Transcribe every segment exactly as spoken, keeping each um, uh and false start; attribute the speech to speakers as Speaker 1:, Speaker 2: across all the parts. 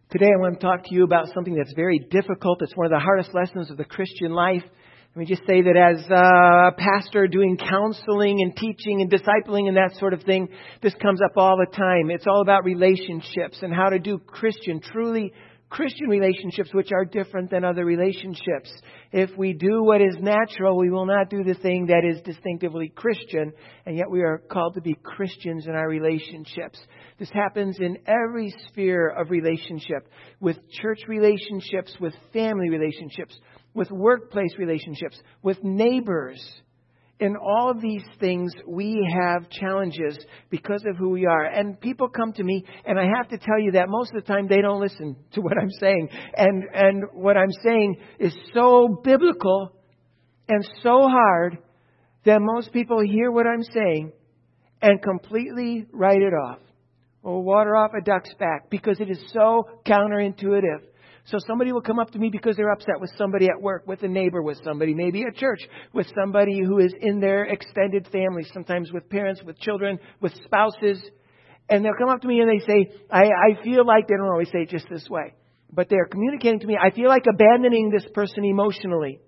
Speaker 1: Today I want to talk to you about something that's very difficult. It's one of the hardest lessons of the Christian life. Let me just say that as a pastor doing counseling and teaching and discipling and that sort of thing, this comes up all the time. It's all about relationships and how to do Christian, truly Christian relationships, which are different than other relationships. If we do what is natural, we will not do the thing that is distinctively Christian, and yet we are called to be Christians in our relationships. This happens in every sphere of relationship, with church relationships, with family relationships, with workplace relationships, with neighbors. In all of these things, we have challenges because of who we are. And people come to me, and I have to tell you that most of the time they don't listen to what I'm saying. And, and what I'm saying is so biblical and so hard that most people hear what I'm saying and completely write it off or water off a duck's back because it is so counterintuitive. So somebody will come up to me because they're upset with somebody at work, with a neighbor, with somebody, maybe at church, with somebody who is in their extended family, sometimes with parents, with children, with spouses. And they'll come up to me and they say, I, I feel like, they don't always say it just this way, but they're communicating to me, I feel like abandoning this person emotionally.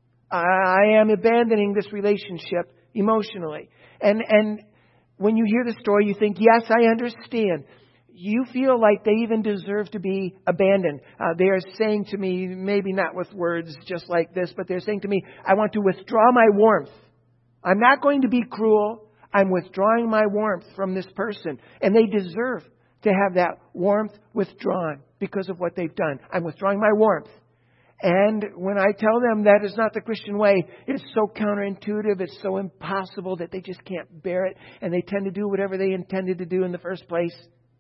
Speaker 1: I am abandoning this relationship emotionally. And, and when you hear the story, you think, yes, I understand. You feel like they even deserve to be abandoned. Uh, they are saying to me, maybe not with words just like this, but they're saying to me, I want to withdraw my warmth. I'm not going to be cruel. I'm withdrawing my warmth from this person. And they deserve to have that warmth withdrawn because of what they've done. I'm withdrawing my warmth. And when I tell them that is not the Christian way, it's so counterintuitive, it's so impossible that they just can't bear it. And they tend to do whatever they intended to do in the first place.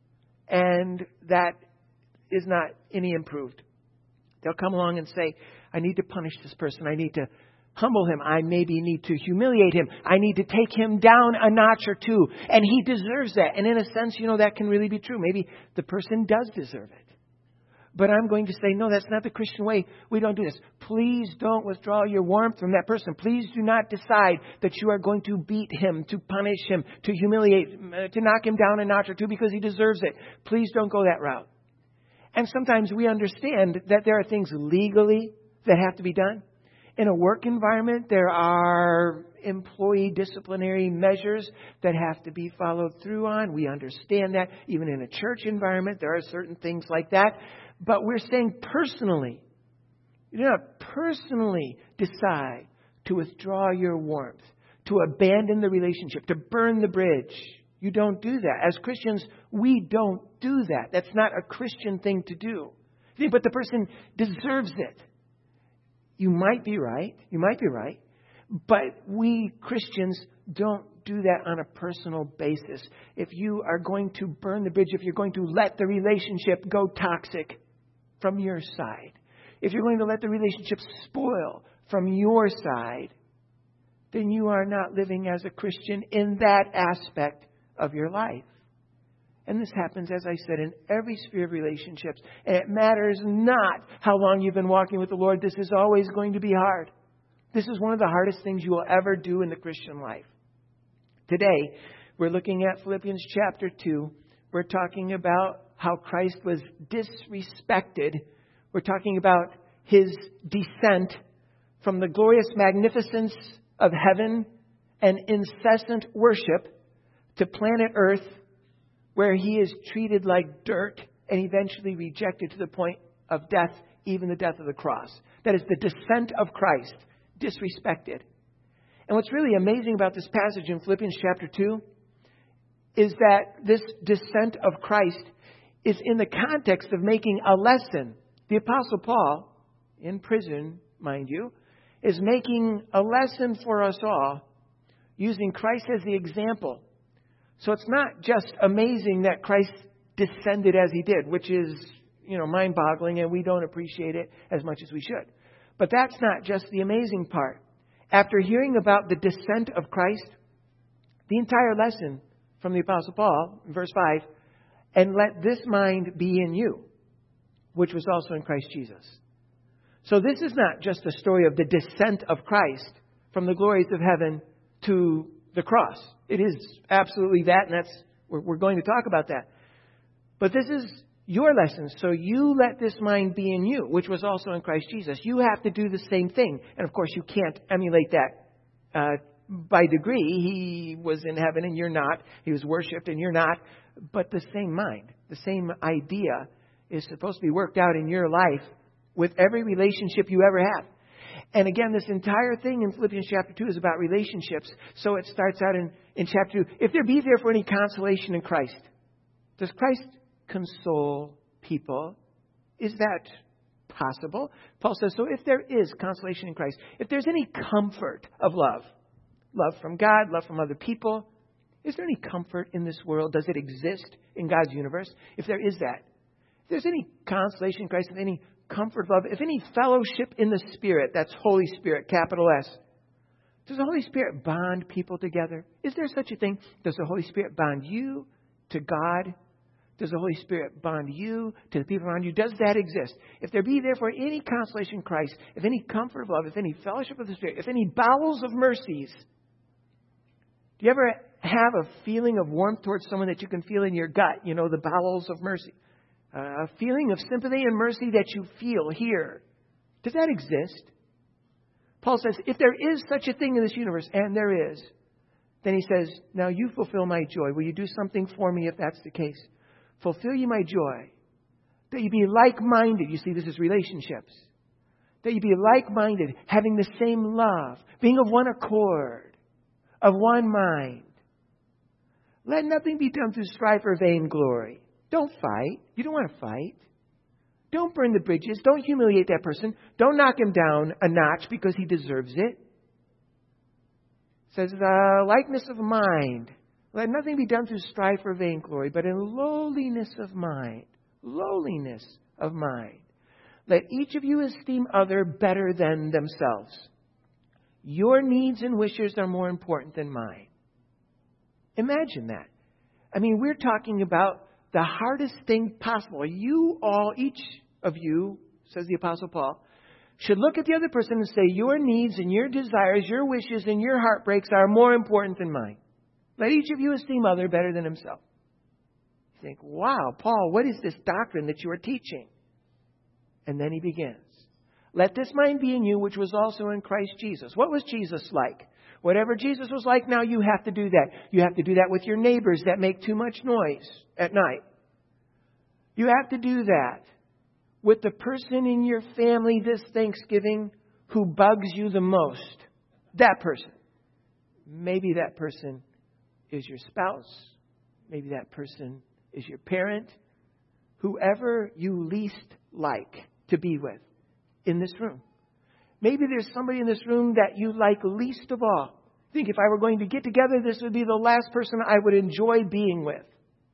Speaker 1: And that is not any improved. They'll come along and say, I need to punish this person. I need to humble him. I maybe need to humiliate him. I need to take him down a notch or two. And he deserves that. And in a sense, you know, that can really be true. Maybe the person does deserve it. But I'm going to say, no, that's not the Christian way. We don't do this. Please don't withdraw your warmth from that person. Please do not decide that you are going to beat him, to punish him, to humiliate him, to knock him down a notch or two because he deserves it. Please don't go that route. And sometimes we understand that there are things legally that have to be done. In a work environment, there are employee disciplinary measures that have to be followed through on. We understand that. Even in a church environment, there are certain things like that. But we're saying personally, you do not personally decide to withdraw your warmth, to abandon the relationship, to burn the bridge. You don't do that. As Christians, we don't do that. That's not a Christian thing to do. But the person deserves it. You might be right. You might be right. But we Christians don't do that on a personal basis. If you are going to burn the bridge, if you're going to let the relationship go toxic from your side, if you're going to let the relationship spoil from your side, then you are not living as a Christian in that aspect of your life. And this happens, as I said, in every sphere of relationships. And it matters not how long you've been walking with the Lord. This is always going to be hard. This is one of the hardest things you will ever do in the Christian life. Today, we're looking at Philippians chapter two. We're talking about how Christ was disrespected. We're talking about His descent from the glorious magnificence of heaven and incessant worship to planet Earth, where He is treated like dirt and eventually rejected to the point of death, even the death of the cross. That is the descent of Christ, disrespected. And what's really amazing about this passage in Philippians chapter two is that this descent of Christ is in the context of making a lesson. The Apostle Paul, in prison, mind you, is making a lesson for us all using Christ as the example. So it's not just amazing that Christ descended as He did, which is, you know, mind-boggling, and we don't appreciate it as much as we should. But that's not just the amazing part. After hearing about the descent of Christ, the entire lesson from the Apostle Paul, in verse five, and let this mind be in you, which was also in Christ Jesus. So this is not just a story of the descent of Christ from the glories of heaven to the cross. It is absolutely that, and that's we're, we're going to talk about that. But this is your lessons. So you let this mind be in you, which was also in Christ Jesus. You have to do the same thing. And of course, you can't emulate that uh, by degree. He was in heaven and you're not. He was worshipped and you're not. But the same mind, the same idea is supposed to be worked out in your life with every relationship you ever have. And again, this entire thing in Philippians chapter two is about relationships. So it starts out in, in chapter two. If there be therefore any consolation in Christ, does Christ console people? Is that possible? Paul says, so if there is consolation in Christ, if there's any comfort of love, love from God, love from other people, is there any comfort in this world? Does it exist in God's universe? If there is that, if there's any consolation in Christ, if any comfort, love, if any fellowship in the Spirit, that's Holy Spirit, capital S. Does the Holy Spirit bond people together? Is there such a thing? Does the Holy Spirit bond you to God? Does the Holy Spirit bond you to the people around you? Does that exist? If there be therefore any consolation in Christ, if any comfort of love, if any fellowship of the Spirit, if any bowels of mercies, do you ever have a feeling of warmth towards someone that you can feel in your gut? You know, the bowels of mercy. Uh, a feeling of sympathy and mercy that you feel here. Does that exist? Paul says, if there is such a thing in this universe, and there is, then he says, now you fulfill my joy. Will you do something for me if that's the case? Fulfill you my joy. That you be like-minded. You see, this is relationships. That you be like-minded, having the same love, being of one accord, of one mind. Let nothing be done through strife or vainglory. Don't fight. You don't want to fight. Don't burn the bridges. Don't humiliate that person. Don't knock him down a notch because he deserves it. It says, uh, likeness of mind. Let nothing be done through strife or vainglory, but in lowliness of mind. Lowliness of mind. Let each of you esteem other better than themselves. Your needs and wishes are more important than mine. Imagine that. I mean, we're talking about the hardest thing possible. You all, each of you, says the Apostle Paul, should look at the other person and say, your needs and your desires, your wishes and your heartbreaks are more important than mine. Let each of you esteem other better than himself. You think, wow, Paul, what is this doctrine that you are teaching? And then he begins. Let this mind be in you, which was also in Christ Jesus. What was Jesus like? Whatever Jesus was like, now you have to do that. You have to do that with your neighbors that make too much noise at night. You have to do that with the person in your family this Thanksgiving who bugs you the most. That person. Maybe that person is your spouse. Maybe that person is your parent. Whoever you least like to be with in this room. Maybe there's somebody in this room that you like least of all. I think if I were going to get together, this would be the last person I would enjoy being with.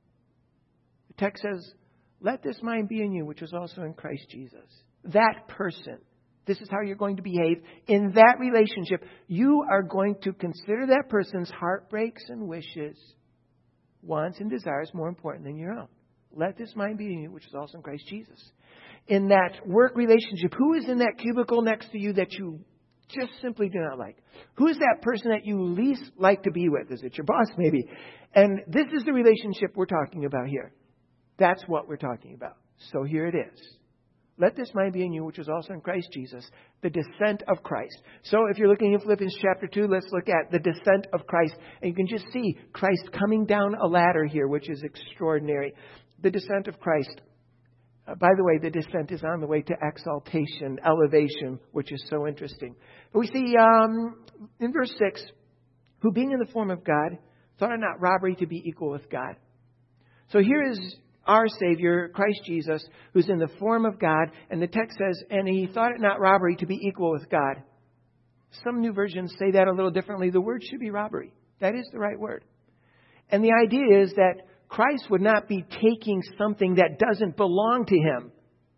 Speaker 1: The text says, let this mind be in you, which was also in Christ Jesus. That person. This is how you're going to behave. In that relationship, you are going to consider that person's heartbreaks and wishes, wants and desires more important than your own. Let this mind be in you, which is also in Christ Jesus. In that work relationship, who is in that cubicle next to you that you just simply do not like? Who is that person that you least like to be with? Is it your boss, maybe? And this is the relationship we're talking about here. That's what we're talking about. So here it is. Let this mind be in you, which was also in Christ Jesus, the descent of Christ. So if you're looking in Philippians chapter two, let's look at the descent of Christ. And you can just see Christ coming down a ladder here, which is extraordinary. The descent of Christ. Uh, by the way, the descent is on the way to exaltation, elevation, which is so interesting. But we see um, in verse six, who being in the form of God, thought it not robbery to be equal with God. So here is our Savior, Christ Jesus, who's in the form of God. And the text says, and he thought it not robbery to be equal with God. Some new versions say that a little differently. The word should be robbery. That is the right word. And the idea is that Christ would not be taking something that doesn't belong to him.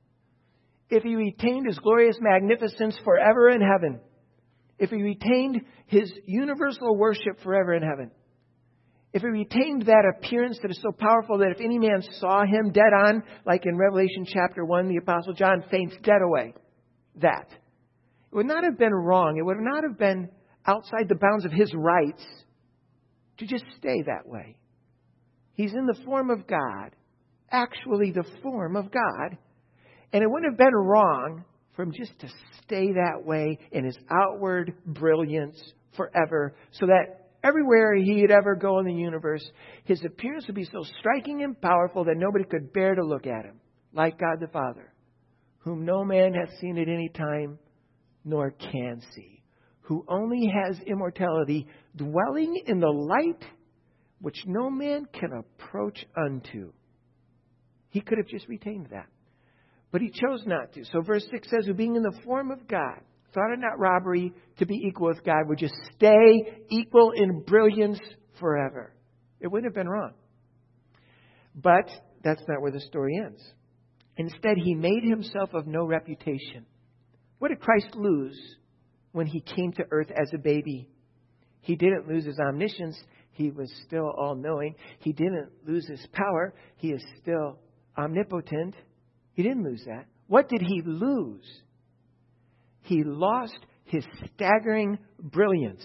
Speaker 1: If he retained his glorious magnificence forever in heaven, if he retained his universal worship forever in heaven, if he retained that appearance that is so powerful that if any man saw him dead on, like in Revelation chapter one, the Apostle John faints dead away, that. It would not have been wrong. It would not have been outside the bounds of his rights to just stay that way. He's in the form of God, actually the form of God. And it wouldn't have been wrong for him just to stay that way in his outward brilliance forever, so that everywhere he'd ever go in the universe, his appearance would be so striking and powerful that nobody could bear to look at him, like God the Father, whom no man hath seen at any time, nor can see, who only has immortality, dwelling in the light which no man can approach unto. He could have just retained that, but he chose not to. So verse six says, who being in the form of God, thought it not robbery to be equal with God, would just stay equal in brilliance forever. It wouldn't have been wrong. But that's not where the story ends. Instead, he made himself of no reputation. What did Christ lose when he came to earth as a baby? He didn't lose his omniscience. He was still all-knowing. He didn't lose his power. He is still omnipotent. He didn't lose that. What did he lose? He lost his staggering brilliance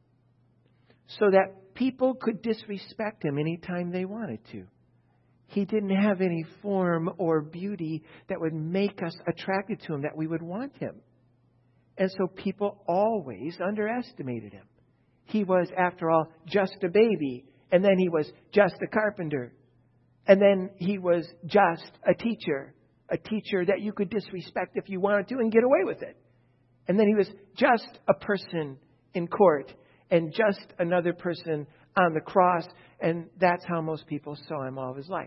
Speaker 1: so that people could disrespect him anytime they wanted to. He didn't have any form or beauty that would make us attracted to him, that we would want him. And so people always underestimated him. He was, after all, just a baby. And then he was just a carpenter. And then he was just a teacher. A teacher that you could disrespect if you wanted to and get away with it. And then he was just a person in court and just another person on the cross. And that's how most people saw him all of his life.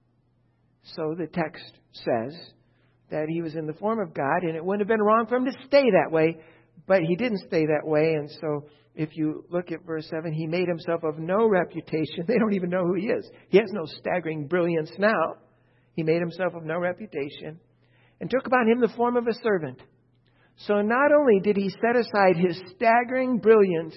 Speaker 1: So the text says that he was in the form of God, and it wouldn't have been wrong for him to stay that way. But he didn't stay that way. And so if you look at verse seven, he made himself of no reputation. They don't even know who he is. He has no staggering brilliance now. He made himself of no reputation and took upon him the form of a servant. So not only did he set aside his staggering brilliance,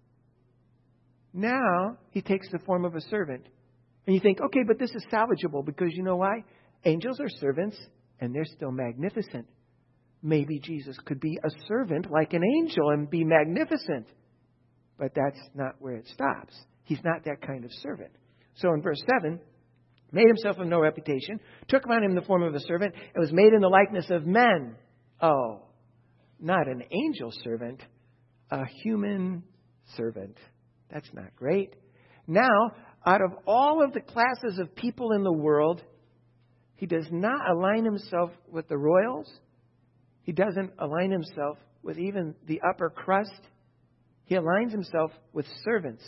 Speaker 1: now he takes the form of a servant. And you think, okay, but this is salvageable because you know why? Angels are servants and they're still magnificent. Maybe Jesus could be a servant like an angel and be magnificent. But that's not where it stops. He's not that kind of servant. So in verse seven, made himself of no reputation, took upon him the form of a servant, and was made in the likeness of men. Oh, not an angel servant, a human servant. That's not great. Now, out of all of the classes of people in the world, he does not align himself with the royals. He doesn't align himself with even the upper crust. He aligns himself with servants.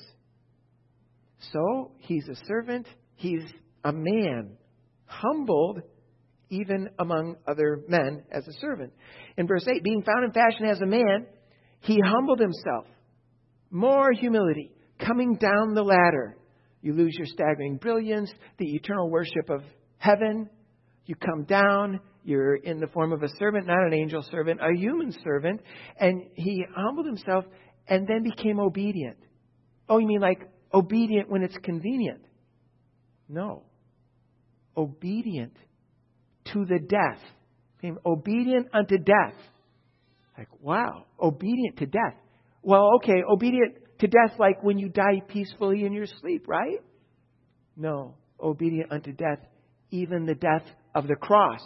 Speaker 1: So he's a servant. He's a man, humbled even among other men as a servant. In verse eight, being found in fashion as a man, he humbled himself. More humility, coming down the ladder. You lose your staggering brilliance, the eternal worship of heaven. You come down, you're in the form of a servant, not an angel servant, a human servant. And he humbled himself and then became obedient. Oh, you mean like obedient when it's convenient? No. Obedient to the death. Became obedient unto death. Like, wow, obedient to death. Well, okay, obedient to death like when you die peacefully in your sleep, right? No, obedient unto death, even the death of the cross.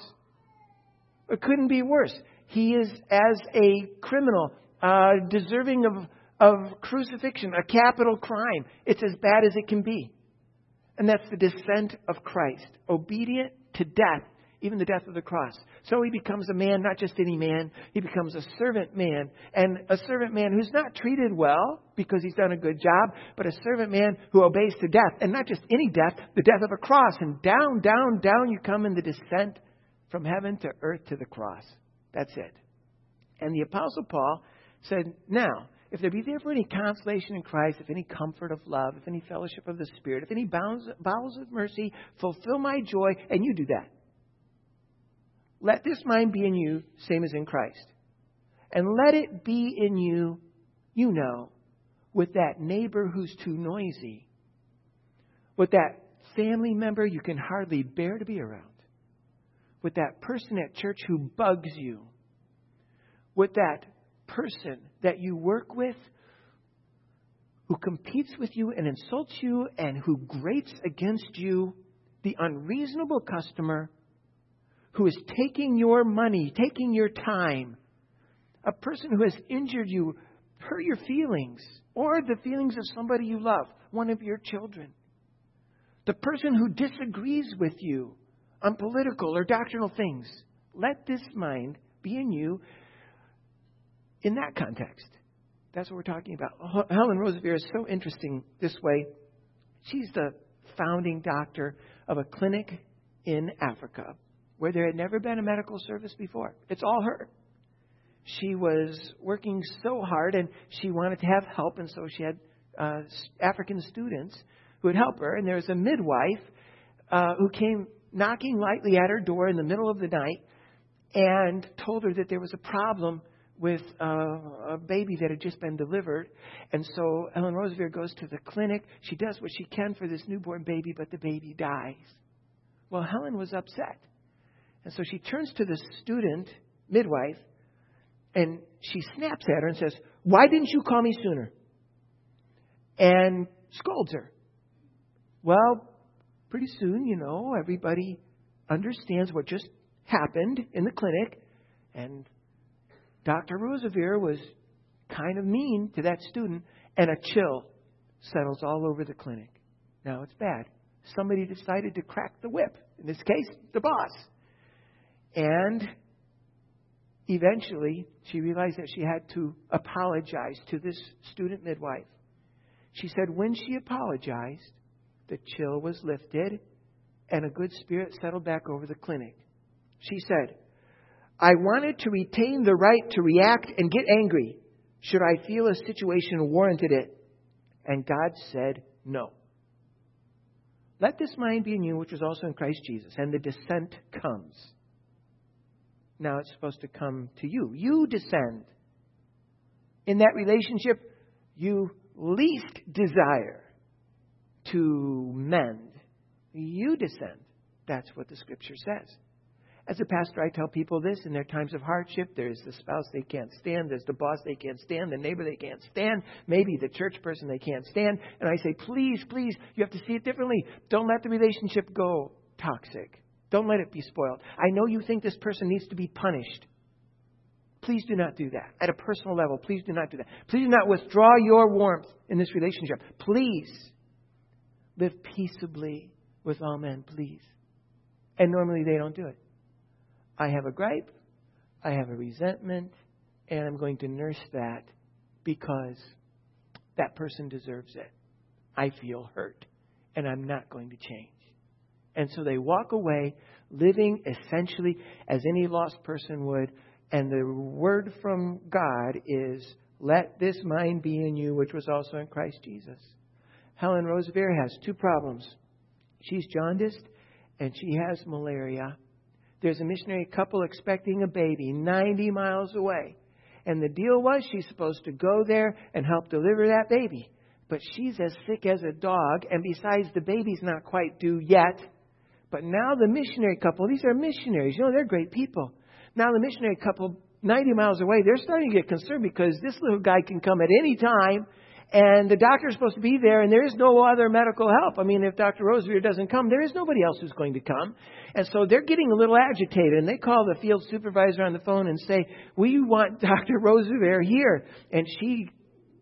Speaker 1: It couldn't be worse. He is, as a criminal, uh, deserving of, of crucifixion, a capital crime. It's as bad as it can be. And that's the descent of Christ. Obedient to death, even the death of the cross. So he becomes a man, not just any man. He becomes a servant man. And a servant man who's not treated well because he's done a good job, but a servant man who obeys to death. And not just any death, the death of a cross. And down, down, down you come in the descent from heaven to earth to the cross. That's it. And the Apostle Paul said, now, if there be therefore any consolation in Christ, if any comfort of love, if any fellowship of the Spirit, if any bowels, bowels of mercy, fulfill my joy, and you do that. Let this mind be in you, same as in Christ. And let it be in you, you know, with that neighbor who's too noisy, with that family member you can hardly bear to be around, with that person at church who bugs you, with that person that you work with who competes with you and insults you and who grates against you. the unreasonable customer who is taking your money, taking your time, a person who has injured you, hurt your feelings, or the feelings of somebody you love, one of your children. The person who disagrees with you on political or doctrinal things. Let this mind be in you in that context. That's what we're talking about. Helen Roseveare is so interesting this way. She's the founding doctor of a clinic in Africa where there had never been a medical service before. It's all her. She was working so hard and she wanted to have help, and so she had uh, African students who would help her. And there was a midwife uh, who came knocking lightly at her door in the middle of the night and told her that there was a problem with uh, a baby that had just been delivered. And so Helen Roseveare goes to the clinic. She does what she can for this newborn baby, but the baby dies. Well, Helen was upset. And so she turns to the student midwife and she snaps at her and says, "Why didn't you call me sooner?" And scolds her. Well, pretty soon, you know, everybody understands what just happened in the clinic. And Doctor Roseveare was kind of mean to that student, and a chill settles all over the clinic. Now, it's bad. Somebody decided to crack the whip. In this case, the boss. And eventually, she realized that she had to apologize to this student midwife. She said when she apologized, the chill was lifted and a good spirit settled back over the clinic. She said, "I wanted to retain the right to react and get angry should I feel a situation warranted it. And God said no. Let this mind be in you, which was also in Christ Jesus." And the descent comes. Now it's supposed to come to you. You descend. In that relationship, you least desire to mend. You descend. That's what the Scripture says. As a pastor, I tell people this in their times of hardship. There's the spouse they can't stand. There's the boss they can't stand. The neighbor they can't stand. Maybe the church person they can't stand. And I say, please, please, you have to see it differently. Don't let the relationship go toxic. Don't let it be spoiled. I know you think this person needs to be punished. Please do not do that. At a personal level, please do not do that. Please do not withdraw your warmth in this relationship. Please live peaceably with all men, please. And normally they don't do it. I have a gripe, I have a resentment, and I'm going to nurse that because that person deserves it. I feel hurt, and I'm not going to change. And so they walk away living essentially as any lost person would. And the word from God is, let this mind be in you, which was also in Christ Jesus. Helen Roseveare has two problems. She's jaundiced and she has malaria. There's a missionary couple expecting a baby ninety miles away. And the deal was she's supposed to go there and help deliver that baby. But she's as sick as a dog. And besides, the baby's not quite due yet. But now the missionary couple, these are missionaries. You know, they're great people. Now the missionary couple, ninety miles away, they're starting to get concerned because this little guy can come at any time. And the doctor's supposed to be there, and there is no other medical help. I mean, if Doctor Roseveare doesn't come, there is nobody else who's going to come. And so they're getting a little agitated. And they call the field supervisor on the phone and say, we want Doctor Roseveare here. And she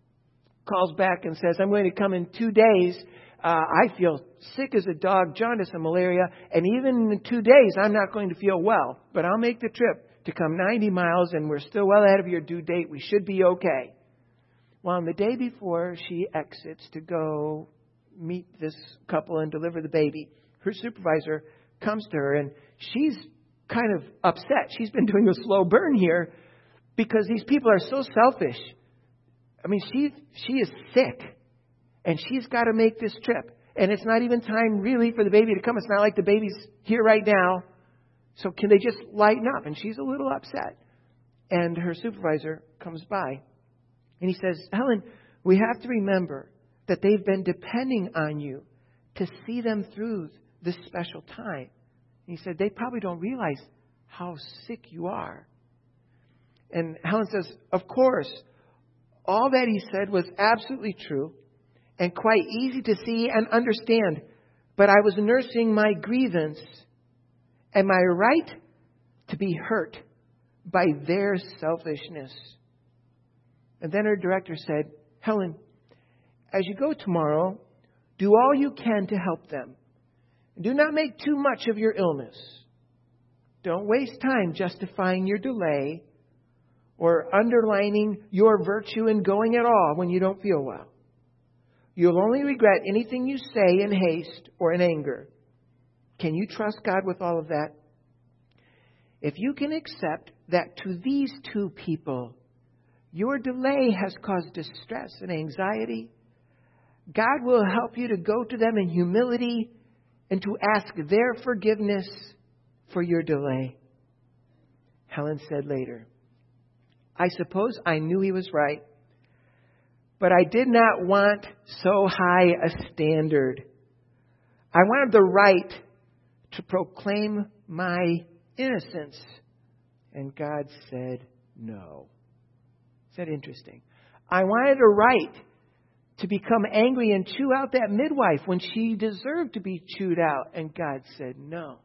Speaker 1: calls back and says, I'm going to come in two days. Uh, I feel sick as a dog, jaundice and malaria. And even in two days, I'm not going to feel well. But I'll make the trip to come ninety miles, and we're still well ahead of your due date. We should be okay. Well, on the day before she exits to go meet this couple and deliver the baby, her supervisor comes to her, and she's kind of upset. She's been doing a slow burn here because these people are so selfish. I mean, she she is sick, and she's got to make this trip. And it's not even time really for the baby to come. It's not like the baby's here right now. So can they just lighten up? And she's a little upset. And her supervisor comes by. And he says, Helen, we have to remember that they've been depending on you to see them through this special time. And he said, they probably don't realize how sick you are. And Helen says, of course, all that he said was absolutely true and quite easy to see and understand. but I was nursing my grievance and my right to be hurt by their selfishness. And then her director said, Helen, as you go tomorrow, do all you can to help them. Do not make too much of your illness. Don't waste time justifying your delay or underlining your virtue in going at all when you don't feel well. You'll only regret anything you say in haste or in anger. Can you trust God with all of that? If you can accept that to these two people, your delay has caused distress and anxiety, God will help you to go to them in humility and to ask their forgiveness for your delay. Helen said later, I suppose I knew he was right, but I did not want so high a standard. I wanted the right to proclaim my innocence. And God said no. Is that interesting? I wanted a right to become angry and chew out that midwife when she deserved to be chewed out. And God said no.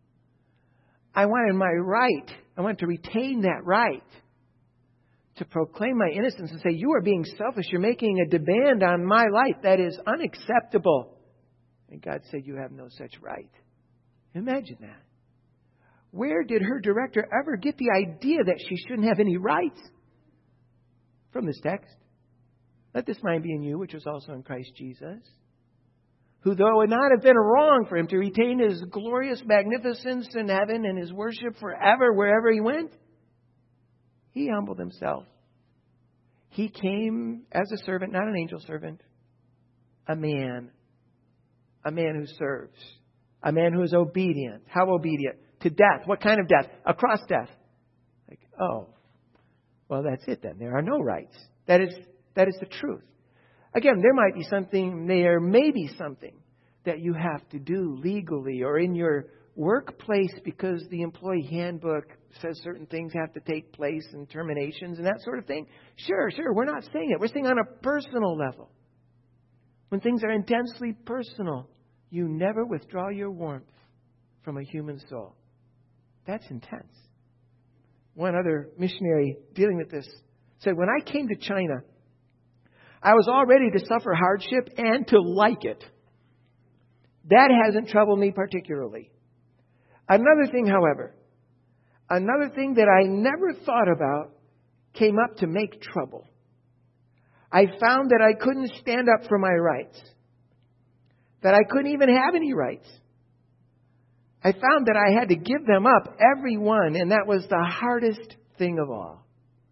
Speaker 1: I wanted my right. I wanted to retain that right to proclaim my innocence and say, you are being selfish. You're making a demand on my life that is unacceptable. And God said, you have no such right. Imagine that. Where did her director ever get the idea that she shouldn't have any rights? From this text. Let this mind be in you, which was also in Christ Jesus, who, though it would not have been wrong for him to retain his glorious magnificence in heaven and his worship forever wherever he went, he humbled himself. He came as a servant, not an angel servant, a man, a man who serves, a man who is obedient. How obedient? To death. What kind of death? A cross death. Like, oh, well, that's it then. There are no rights. That is that is the truth. Again, there might be something, there may be something that you have to do legally or in your workplace because the employee handbook says certain things have to take place and terminations and that sort of thing. Sure, sure. We're not saying it. We're saying on a personal level. When things are intensely personal, you never withdraw your warmth from a human soul. That's intense. One other missionary dealing with this said, when I came to China, I was all ready to suffer hardship and to like it. That hasn't troubled me particularly. Another thing, however, another thing that I never thought about came up to make trouble. I found that I couldn't stand up for my rights. That I couldn't even have any rights. I found that I had to give them up, every one, and that was the hardest thing of all.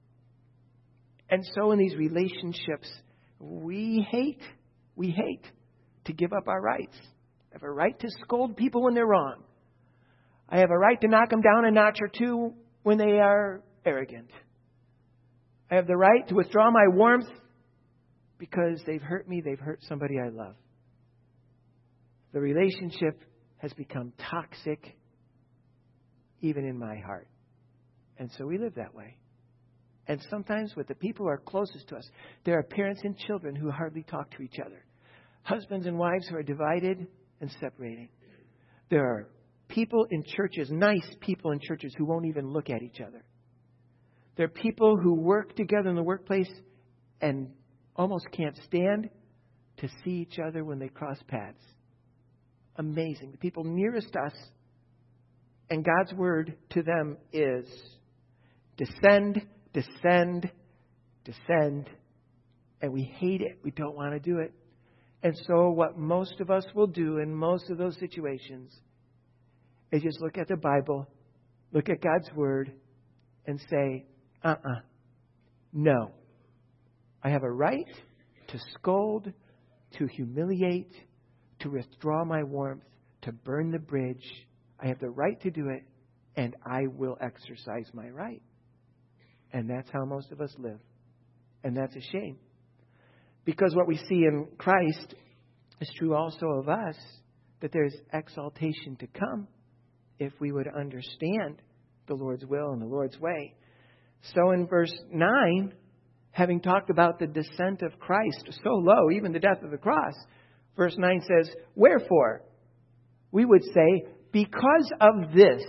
Speaker 1: And so in these relationships, we hate, we hate to give up our rights. I have a right to scold people when they're wrong. I have a right to knock them down a notch or two when they are arrogant. I have the right to withdraw my warmth because they've hurt me, they've hurt somebody I love. The relationship has become toxic even in my heart. And so we live that way. And sometimes with the people who are closest to us, there are parents and children who hardly talk to each other. Husbands and wives who are divided and separating. There are people in churches, nice people in churches, who won't even look at each other. There are people who work together in the workplace and almost can't stand to see each other when they cross paths. Amazing. The people nearest us, and God's word to them is descend, descend, descend. And we hate it. We don't want to do it. And so what most of us will do in most of those situations is just look at the Bible, look at God's word, and say, uh-uh, no. I have a right to scold, to humiliate, to withdraw my warmth, to burn the bridge. I have the right to do it, and I will exercise my right. And that's how most of us live. And that's a shame. Because what we see in Christ is true also of us, that there's exaltation to come if we would understand the Lord's will and the Lord's way. So in verse nine, having talked about the descent of Christ so low, even the death of the cross, verse nine says, wherefore, we would say, because of this,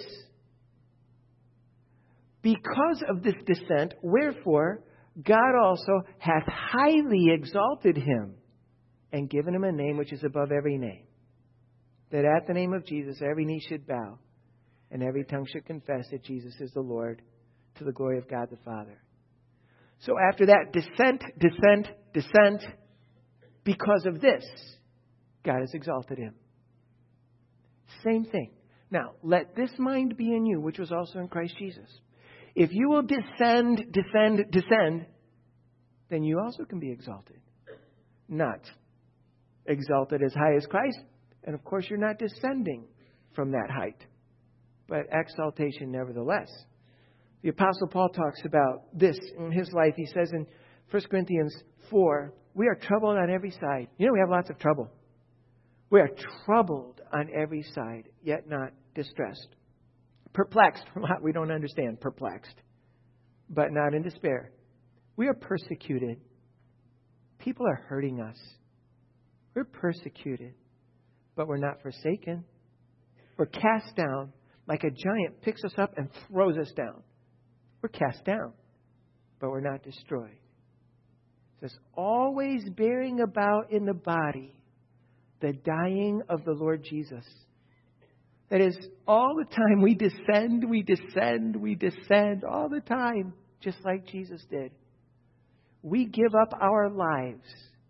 Speaker 1: because of this descent, wherefore God also hath highly exalted him and given him a name which is above every name, that at the name of Jesus every knee should bow and every tongue should confess that Jesus is the Lord, to the glory of God the Father. So after that descent, descent, descent, because of this, God has exalted him. Same thing. Now, let this mind be in you, which was also in Christ Jesus. If you will descend, descend, descend, then you also can be exalted. Not exalted as high as Christ, and of course you're not descending from that height, but exaltation nevertheless. The Apostle Paul talks about this in his life. He says in First Corinthians four, we are troubled on every side. You know, we have lots of trouble. We are troubled on every side, yet not distressed. Perplexed, we don't understand, perplexed, but not in despair. We are persecuted. People are hurting us. We're persecuted, but we're not forsaken. We're cast down like a giant picks us up and throws us down. We're cast down, but we're not destroyed. It says, always bearing about in the body the dying of the Lord Jesus. That is, all the time we descend, we descend, we descend, all the time, just like Jesus did. We give up our lives.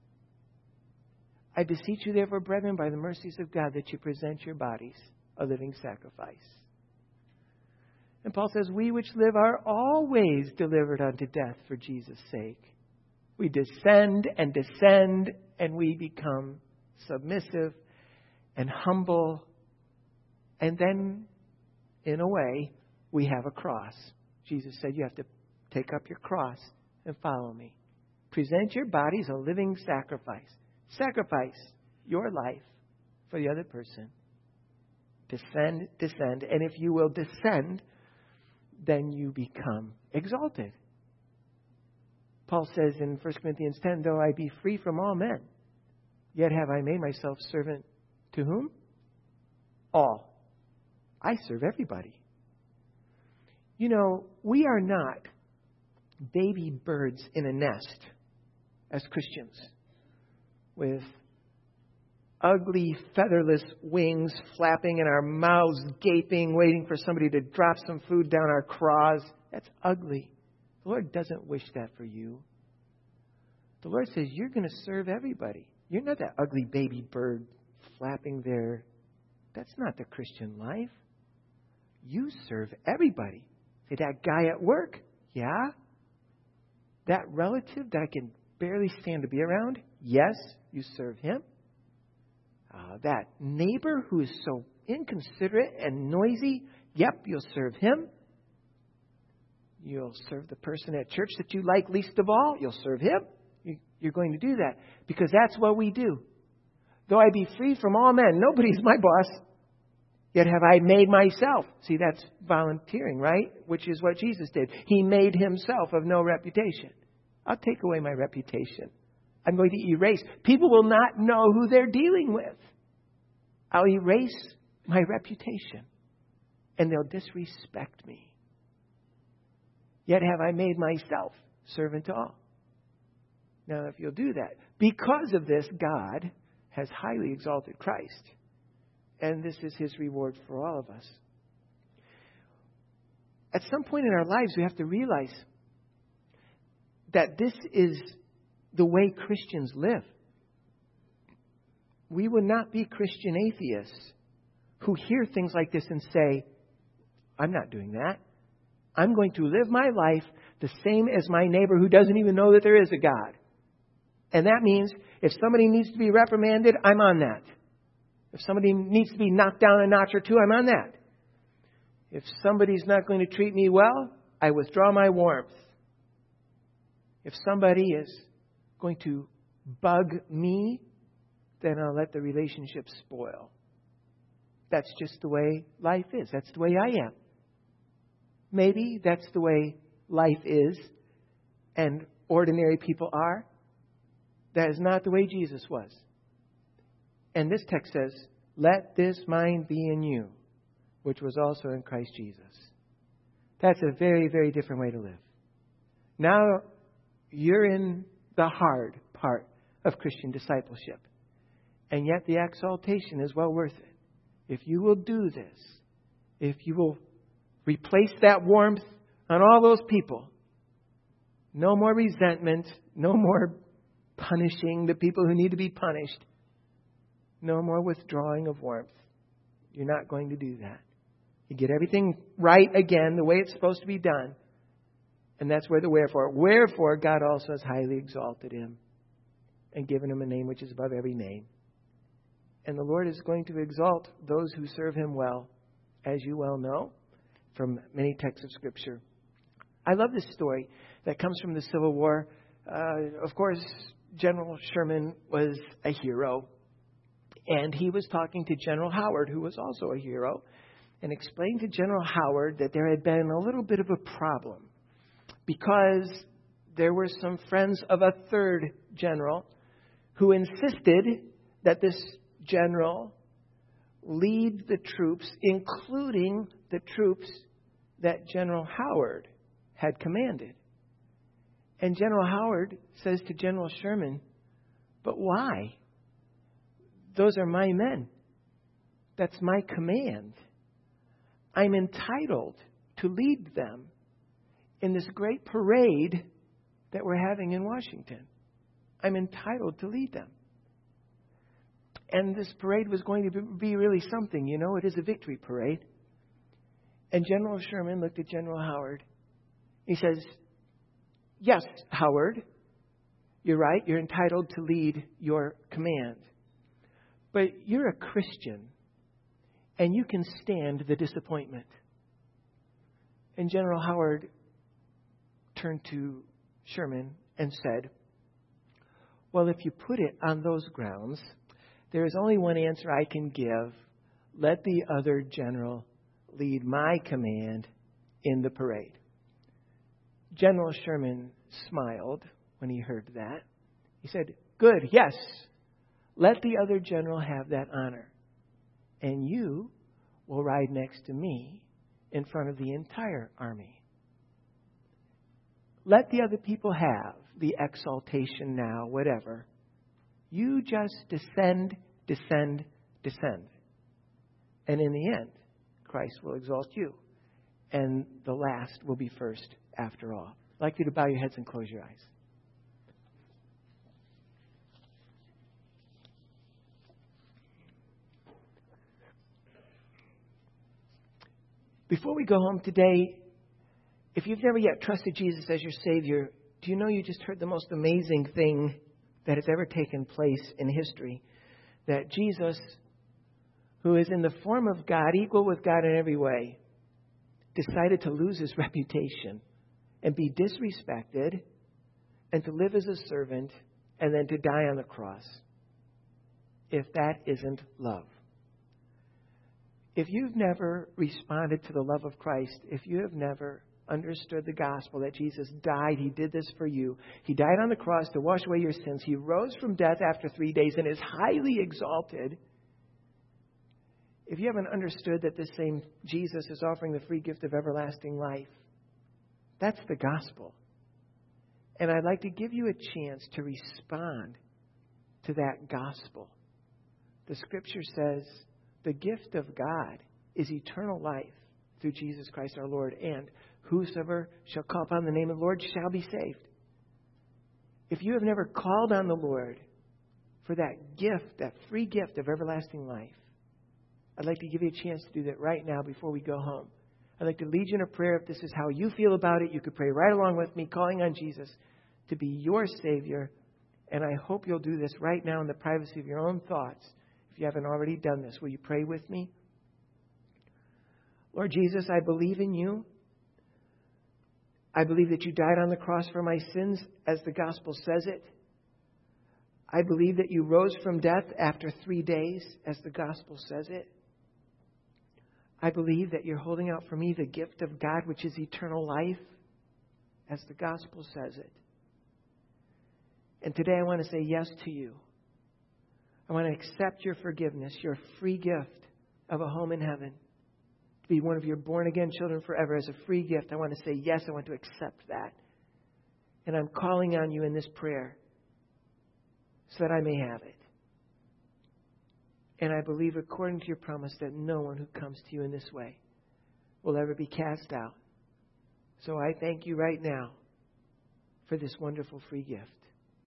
Speaker 1: I beseech you, therefore, brethren, by the mercies of God, that you present your bodies a living sacrifice. And Paul says, we which live are always delivered unto death for Jesus' sake. We descend and descend, and we become submissive and humble. And then, in a way, we have a cross. Jesus said, you have to take up your cross and follow me. Present your bodies a living sacrifice. Sacrifice your life for the other person. Descend, descend. And if you will descend, then you become exalted. Paul says in First Corinthians ten, though I be free from all men, yet have I made myself servant to whom? All. I serve everybody. You know, we are not baby birds in a nest as Christians with ugly featherless wings flapping and our mouths gaping, waiting for somebody to drop some food down our craws. That's ugly. The Lord doesn't wish that for you. The Lord says you're going to serve everybody. You're not that ugly baby bird flapping there. That's not the Christian life. You serve everybody. Say, that guy at work, yeah? That relative that I can barely stand to be around, yes, you serve him. Uh, that neighbor who is so inconsiderate and noisy, yep, you'll serve him. You'll serve the person at church that you like least of all, you'll serve him. You, you're going to do that because that's what we do. Though I be free from all men, nobody's my boss. Yet have I made myself. See, that's volunteering, right? Which is what Jesus did. He made himself of no reputation. I'll take away my reputation. I'm going to erase. People will not know who they're dealing with. I'll erase my reputation. And they'll disrespect me. Yet have I made myself servant to all. Now, if you'll do that, because of this, God has highly exalted Christ. And this is his reward for all of us. At some point in our lives, we have to realize that this is the way Christians live. We would not be Christian atheists who hear things like this and say, I'm not doing that. I'm going to live my life the same as my neighbor who doesn't even know that there is a God. And that means if somebody needs to be reprimanded, I'm on that. If somebody needs to be knocked down a notch or two, I'm on that. If somebody's not going to treat me well, I withdraw my warmth. If somebody is going to bug me, then I'll let the relationship spoil. That's just the way life is. That's the way I am. Maybe that's the way life is and ordinary people are. That is not the way Jesus was. And this text says, let this mind be in you, which was also in Christ Jesus. That's a very, very different way to live. Now you're in the hard part of Christian discipleship. And yet the exaltation is well worth it. If you will do this, if you will replace that warmth on all those people, no more resentment, no more punishing the people who need to be punished, no more withdrawing of warmth. You're not going to do that. You get everything right again, the way it's supposed to be done. And that's where the wherefore. Wherefore, God also has highly exalted him and given him a name which is above every name. And the Lord is going to exalt those who serve him well, as you well know from many texts of Scripture. I love this story that comes from the Civil War. Uh, of course, General Sherman was a hero. And he was talking to General Howard, who was also a hero, and explained to General Howard that there had been a little bit of a problem because there were some friends of a third general who insisted that this general lead the troops, including the troops that General Howard had commanded. And General Howard says to General Sherman, but why? Those are my men. That's my command. I'm entitled to lead them in this great parade that we're having in Washington. I'm entitled to lead them. And this parade was going to be really something. You know, it is a victory parade. And General Sherman looked at General Howard. He says, yes, Howard, you're right. You're entitled to lead your command. But you're a Christian, and you can stand the disappointment. And General Howard turned to Sherman and said, well, if you put it on those grounds, there is only one answer I can give. Let the other general lead my command in the parade. General Sherman smiled when he heard that. He said, good, yes. Let the other general have that honor. And you will ride next to me in front of the entire army. Let the other people have the exaltation now, whatever. You just descend, descend, descend. And in the end, Christ will exalt you. And the last will be first after all. I'd like you to bow your heads and close your eyes. Before we go home today, if you've never yet trusted Jesus as your Savior, do you know you just heard the most amazing thing that has ever taken place in history? That Jesus, who is in the form of God, equal with God in every way, decided to lose his reputation and be disrespected and to live as a servant and then to die on the cross. If that isn't love. If you've never responded to the love of Christ, if you have never understood the gospel that Jesus died, he did this for you. He died on the cross to wash away your sins. He rose from death after three days and is highly exalted. If you haven't understood that this same Jesus is offering the free gift of everlasting life, that's the gospel. And I'd like to give you a chance to respond to that gospel. The scripture says, the gift of God is eternal life through Jesus Christ our Lord. And whosoever shall call upon the name of the Lord shall be saved. If you have never called on the Lord for that gift, that free gift of everlasting life, I'd like to give you a chance to do that right now before we go home. I'd like to lead you in a prayer. If this is how you feel about it, you could pray right along with me, calling on Jesus to be your Savior. And I hope you'll do this right now in the privacy of your own thoughts. If you haven't already done this, will you pray with me? Lord Jesus, I believe in you. I believe that you died on the cross for my sins, as the gospel says it. I believe that you rose from death after three days, as the gospel says it. I believe that you're holding out for me the gift of God, which is eternal life, as the gospel says it. And today I want to say yes to you. I want to accept your forgiveness, your free gift of a home in heaven. To be one of your born-again children forever as a free gift. I want to say, yes, I want to accept that. And I'm calling on you in this prayer so that I may have it. And I believe, according to your promise, that no one who comes to you in this way will ever be cast out. So I thank you right now for this wonderful free gift.